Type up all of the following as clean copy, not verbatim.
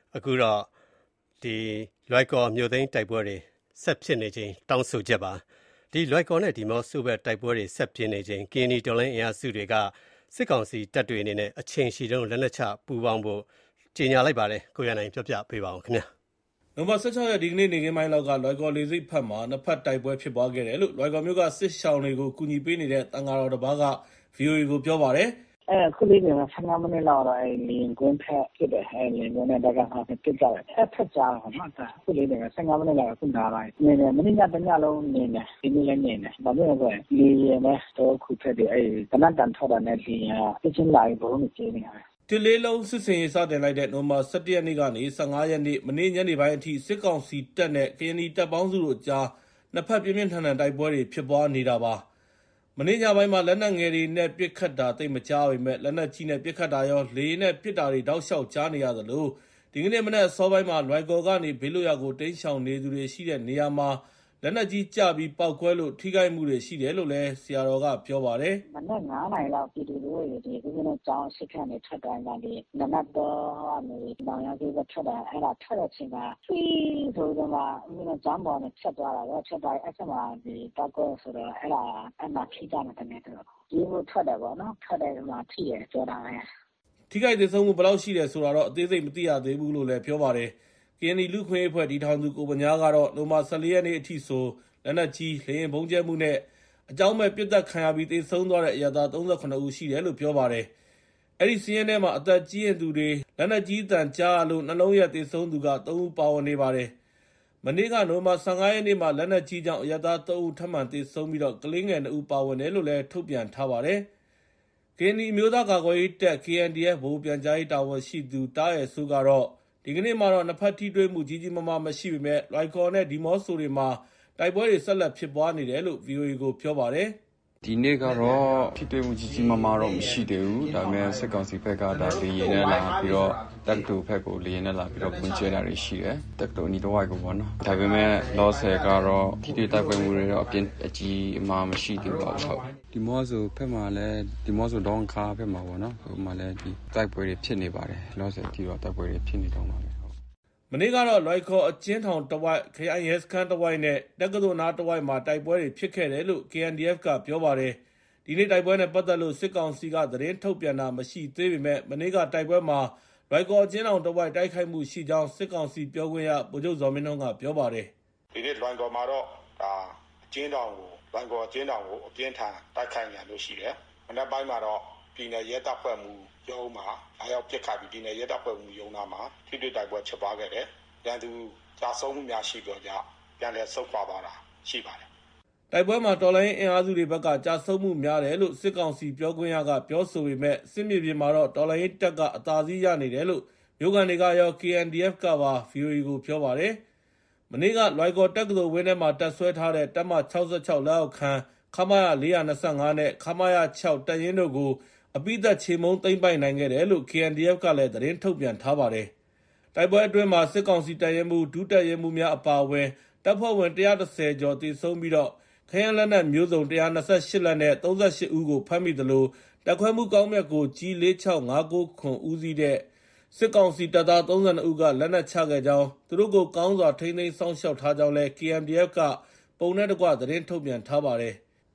အခုတော့ဒီလွိုက်ကော်မြို့သိမ်းတိုက်ပွဲတွေဆက်ဖြစ်နေချိန်တောင်းဆိုချက်ပါဒီလွိုက်ကော်နဲ့ဒီမော့ဆိုဘက်တိုက်ပွဲတွေဆက်ပြင်းနေချိန်ကင်းနီတော်လိုင်းအင်အားစုတွေကစစ်ကောင်စီတပ်တွေအနေနဲ့အချိန်ရှိတုန်းလက်နက်ချပူးပေါင်းဖို့ကြေညာလိုက်ပါတယ်ကိုရနိုင်ပြပြပေးပါအောင်ခင်ဗျာနိုဝင်ဘာ16ရက်ဒီကနေ့နေခင်းပိုင်းလောက်ကလွိုက်ကော်လေစိတ်ဖက်မှာနှစ်ဖက်တိုက်ပွဲဖြစ်ပွားခဲ့တယ်လို့လွိုက်ကော်မြို့ကစစ်ရှောင်းတွေကိုကူညီပေးနေတဲ့တန်ဃာတော်တစ်ပါးက VOA ကိုပြောပါတယ်ခုလေးက15မိနစ်လောက်တော့လင်းကွင်းဖက်ဖြစ်တယ်လင်းကွင်းနဲ့တက်ကဖက်ဖြစ်ကြတယ်ဖက်ကြားတော့မှခုလေးက15မိနစ်လောက်ခုနာလိုက်နေတယ်မင်းညတညလုံးနေတယ်ဒီနေ့လည်းနေတယ်ဘာလို့လဲဆိုရင်လင်းရဲနဲ့တော့ခုဖက်တယ်တနတ်တန်ထောက်တာနဲ့လင်းရပြချင်းလာဘုံနဲ့ကျင်းနေတယ်တလေးလုံးစစ်စင်ရေးစတင်လိုက်တဲ့နိုဝင်ဘာ17ရက်နေ့ကနေ15ရက်နေ့မနေ့ညနေပိုင်းအထိစစ်ကောင်စီတပ်နဲ့ကရင်နီတပ်ပေါင်းစုတို့ကြားနှစ်ဖက်ပြင်းပြင်းထန်ထန်တိုက်ပွဲတွေဖြစ်ပွားနေတာပါမနေ့ညပိုင်းမှာလက်နက်ငယ်တွေနဲ့ပစ်ခတ်တာတိတ်မကြားပေမဲ့လက်နက်ကြီးနဲ့ပစ်ခတ်တာရောလေနဲ့ပစ်တာတွေတောက်လျှောက်ကြားနေရသလိုဒီကနေ့မနေ့အစောပိုင်းမှာလွိုင်ကော်ကနေဘေးလွတ်ရာကိုတိမ်းရှောင်နေသူတွေရှိတဲ့နေရာမှာလက်နက်ကြီးကျပြီးပောက်ကွဲလို့ထိခိုက်မှုတွေရှိတယ်လို့လည်းဆရာတော်ကပြောပါတယ်။မနေ့9နိုင်လောက်ပြည်သူတွေဒီကုန်းနဲ့ကြောင်းစစ်ခန့်နေထွက်တိုင်းကဒီနနတ်တော်ကနေနောင်ရကြီးကထွက်တာအဲ့ဒါထွက်တဲ့ချိန်ကဖီးဆိုတော့မှမင်းကြောင်းပေါ်နဲ့ဖြတ်သွားတာတော့ဖြတ်တိုင်းအဲ့ဆက်မှာဒီတောက်ကွဲဆိုတော့အဲ့ဒါအမှထိကြတယ်တကယ်တော့ဒီလိုထွက်တယ်ပေါ့နော်ထွက်တယ်မှာထိရပြောတာပဲထိခိုက်သေးဆုံးမှုဘယ်လောက်ရှိတယ်ဆိုတာတော့အသေးစိတ်မသိရသေးဘူးလို့လည်းပြောပါတယ်ကရင်နီလူခွင့်အဖွဲ့ဒီထောင်သူကိုပညာကတော့နိုမာ14ရက်နေ့အထိဆိုလက်နက်ကြီးလေရင်ဘုံကျဲမှုနဲ့အကြောင်းမဲ့ပြစ်သက်ခံရပြီးသေဆုံးသွားတဲ့အရသာ38ဦးရှိတယ်လို့ပြောပါတယ်အဲ့ဒီစီးရင်ထဲမှာအသက်ကြီးရင်သူတွေလက်နက်ကြီးတန်ကြားလို့နှလုံးရက်သေဆုံးသူက3ဦးပါဝင်နေပါတယ်မနေ့ကနိုမာ15ရက်နေ့မှာလက်နက်ကြီးကြောင့်အရသာ3ဦးထပ်မံသေဆုံးပြီးတော့ကလေးငယ်2ဦးပါဝင်တယ်လို့လည်းထုတ်ပြန်ထားပါတယ်ကရင်နီမျိုးသားကာကွယ်ရေးတပ် KNDF ဗိုလ်ပြန်ကြားရေးတာဝန်ရှိသူတားရဲစုကတော့ဒီကနေ့မှာတော့နှစ်ဖက်ထိတွေ့မှုကြီးကြီးမားမားမရှိပေမဲ့လွိုင်ကော်နဲ့ဒီမော့ဆိုတွေမှာတိုက်ပွဲတွေဆက်လက်ဖြစ်ပွားနေတယ်လို့ VOA ကိုပြောပါတယ်ဒီနေ့ကတော့ထိတွေ့မှုကြီးကြီးမားမားတော့မရှိသေးဘူးဒါပေမဲ့စစ်ကောင်စီဘက်ကဒါလေရင်နဲ့လာပြီးတော့တက်တူဘက်ကိုလေရင်နဲ့လာပြီးတော့ဝင်ကျဲတာတွေရှိတယ်တက်တူနီတော့ဝိုက်ကိုပေါ့နော်ဒါပေမဲ့လောဆယ်ကတော့ထိတွေ့တိုက်ပွဲမှုတွေတော့အကြီးအမားမရှိသေးပါဘူးဟုတ်ဒီမော့ဆိုဘက်မှာလည်းဒီမော့ဆိုဒေါန်ခါဘက်မှာပေါ့နော်ဟိုမှာလည်းဒီတိုက်ပွဲတွေဖြစ်နေပါတယ်လောဆယ်ကြည့်တော့တိုက်ပွဲတွေဖြစ်နေတော့ပါမနေ့ကတော့လွိုင်ကော်အကျဉ်းထောင်တဝိုက်ခရိုင်ရဲစခန်းတဝိုက်နဲ့တက္ကသိုလ်နားတဝိုက်မှာတိုက်ပွဲတွေဖြစ်ခဲ့တယ်လို့ KNDF ကပြောပါတယ်ဒီနေ့တိုက်ပွဲနဲ့ပတ်သက်လို့စစ်ကောင်စီကသတင်းထုတ်ပြန်တာမရှိသေးပေမဲ့မနေ့ကတိုက်ပွဲမှာလွိုင်ကော်အကျဉ်းထောင်တဝိုက်တိုက်ခိုက်မှုရှိကြောင်းစစ်ကောင်စီပြောခွင့်ရဗိုလ်ချုပ်ဇော်မင်းထွန်းကပြောပါတယ်ဒီနေ့လွိုင်ကော်မှာတော့အကျဉ်းထောင်ကိုလွိုင်ကော်အကျဉ်းထောင်ကိုအပြင်းထန်တိုက်ခိုက်ရလို့ရှိတယ်မနေ့ပိုင်းမှာတော့ပြည်နယ်ရဲတပ်ဖွဲ့မှုရုံးမှာအားရောက်ပြစ်ခတ်ပြီးပြည်နယ်ရဲတပ်ဖွဲ့မှုရုံးသားမှာထိတွေ့တိုက်ပွဲဖြစ်ပွားခဲ့တယ်ရန်သူကြာဆုံးမှုများရှိတော့ကြပြန်လည်ဆုတ်ခွာသွားတာရှိပါတယ်တိုက်ပွဲမှာတော်လိုင်းအင်အားစုတွေဘက်ကကြာဆုံးမှုများတယ်လို့စစ်ကောင်စီပြောခွင့်ရကပြောဆိုပေမဲ့စစ်မြေပြင်မှာတော့တော်လိုင်းတပ်ကအသာစီးရနေတယ်လို့မြို့ကန်တွေကရော KNDF ကပါ VOA ကိုပြောပါတယ်မနေ့ကလွိုင်ကော်တက္ကသိုလ်ဝင်းထဲမှာတပ်ဆွဲထားတဲ့တပ်မ66လက်အောက်ခံခမာရ425နဲ့ခမာရ6တပ်ရင်းတို့ကိုအပိသက်ချေမုံသိမ့်ပိုက်နိုင်ခဲ့တယ်လို့ KNDF ကလည်းသတင်းထုတ်ပြန်ထားပါတယ်တိုက်ပွဲအတွင်းမှာစစ်ကောင်စီတပ်ရဲမှုဒုတပ်ရဲမှုများအပါအဝင်တပ်ဖွဲ့ဝင်130ကျော်သေဆုံးပြီးတော့ခရမ်းလက်နက်မျိုးစုံ128လက်နဲ့38ဦးကိုဖမ်းမိသလိုတပ်ခွဲမှုကောင်းမြတ်ကိုကြီး4659ခွန်ဦးစီးတဲ့စစ်ကောင်စီတပ်သား32ဦးကလက်နက်ချခဲ့ကြောင်းသူတို့ကိုကောင်းစွာထိန်းသိမ်းစောင့်ရှောက်ထားကြောင်းလဲ KNDF ကပုံနဲ့တကွသတင်းထုတ်ပြန်ထားပါတယ်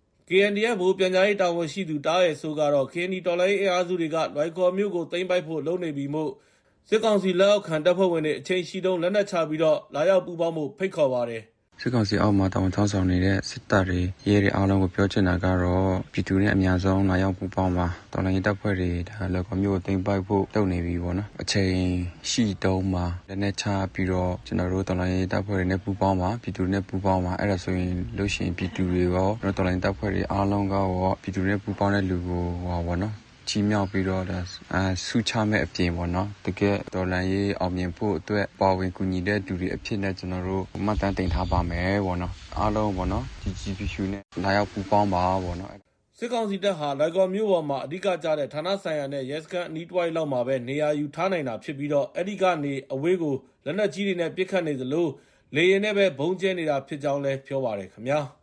KNDF ဗိုလ်ပြန်ကြားရေးတာဝန်ရှိသူတားရဲဆိုကတော့ KND တော်လိုင်းအင်အားစုတွေကလွိုင်ကော်မြို့ကိုသိမ်းပိုက်ဖို့လုပ်နေပြီမို့စစ်ကောင်စီလက်အောက်ခံတပ်ဖွဲ့ဝင်တွေအချိန်ရှိတုန်းလက်နက်ချပြီးတော့လာရောက်ပူးပေါင်းဖို့ဖိတ်ခေါ်ပါတယ်စစ်ကောင်စီအောက်မှာတောင်ထောင်းဆောင်နေတဲ့စစ်တပ်တွေရဲတွေအားလုံးကိုပြောချင်တာကတော့ပြည်သူနဲ့အများဆုံးလာရောက်ပူးပေါင်းပါတော်လိုင်းတပ်ဖွဲ့တွေဒါလောကမျိုးကိုသိမ်းပိုက်ဖို့လုပ်နေပြီပေါ့နော်အချိန်ရှိတုန်းမှာလက်နက်ချပြီးတော့ကျွန်တော်တို့တော်လိုင်းတပ်ဖွဲ့တွေနဲ့ပူးပေါင်းပါပြည်သူနဲ့ပူးပေါင်းပါအဲ့ဒါဆိုရင်လို့ရှိရင်ပြည်သူတွေရောကျွန်တော်တော်လိုင်းတပ်ဖွဲ့တွေအားလုံးကရောပြည်သူနဲ့ပူးပေါင်းတဲ့လူကိုဟောပေါ့နော်ကြီးမြောက်ပြီးတော့ဆုချမဲ့အပြင်ပေါ့နော်တကယ်တော်လန်ရေးအောင်မြင်ဖို့အတွက်ပါဝင်ကူညီတဲ့သူတွေအဖြစ်နဲ့ကျွန်တော်တို့မှတ်တမ်းတင်ထားပါမယ်ပေါ့နော်အားလုံးပေါ့နော်ဒီ GPU နဲ့လာရောက်ပူးပေါင်းပါပေါ့နော်စစ်ကောင်စီတပ်ဟာလွိုင်ကော်မြို့ပေါ်မှာအဓိကကျတဲ့ဌာနဆိုင်ရာနဲ့ရဲစခန်းအနီးတစ်ဝိုက်လောက်မှာပဲနေရာယူထားနိုင်တာဖြစ်ပြီးတော့အဲ့ဒီကနေအဝေးကိုလက်နက်ကြီးတွေနဲ့ပစ်ခတ်နေသလိုလေရင်နဲ့ပဲဘုံကျဲနေတာဖြစ်ကြောင်းလည်းပြောပါတယ်ခင်ဗျာ